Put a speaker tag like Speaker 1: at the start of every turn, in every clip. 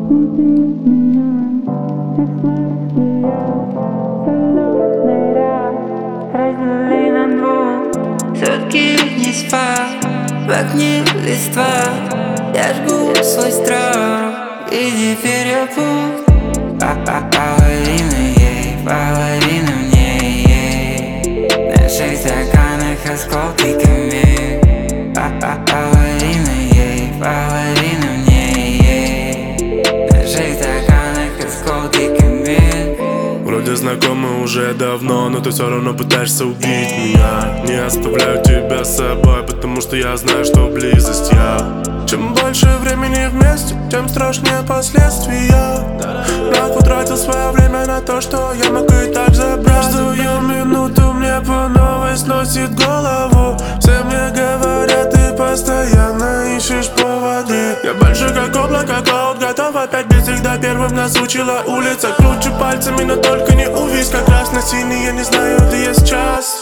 Speaker 1: Разделили на двух, сутки не спал, в окне листва. Я жгу свой страх, и теперь я пуст. Половина ей, половина мне ей. В наших стаканах осколки камней. Половина ей, половина мне ей. В наших стаканах осколки камней.
Speaker 2: Вроде знакомы уже давно, но ты все равно пытаешься убить меня. Не оставляю тебя с собой, потому что я знаю, что близость я. Чем больше времени вместе, тем страшнее последствия. Рад потратил свое время на то, что я мог и так забрать. Каждую минуту мне по новой сносит голову. Все мне говорят, ты постоянно ищешь поводы. Я больше как облако, клауд, готов опять быть всегда первым. Нас учила улица, кручу пальцами, но только не увидь. Как красно-синий, я не знаю, где я сейчас.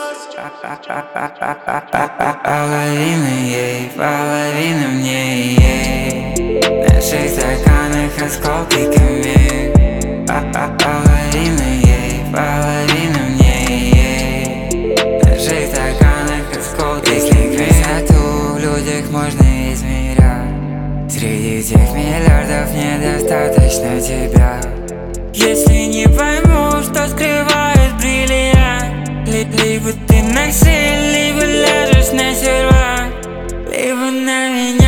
Speaker 1: Половина ей, половина мне ей. В наших стаканах осколки камней. Половина ей, половина мне ей. В наших стаканах осколки камней. Если красоту в людях можно измерять, среди тех миллиардов недостаточно тебя. Если не пойму, что скрывает бриллиант, либо ты насилие, либо ляжешь на сервант, либо на меня.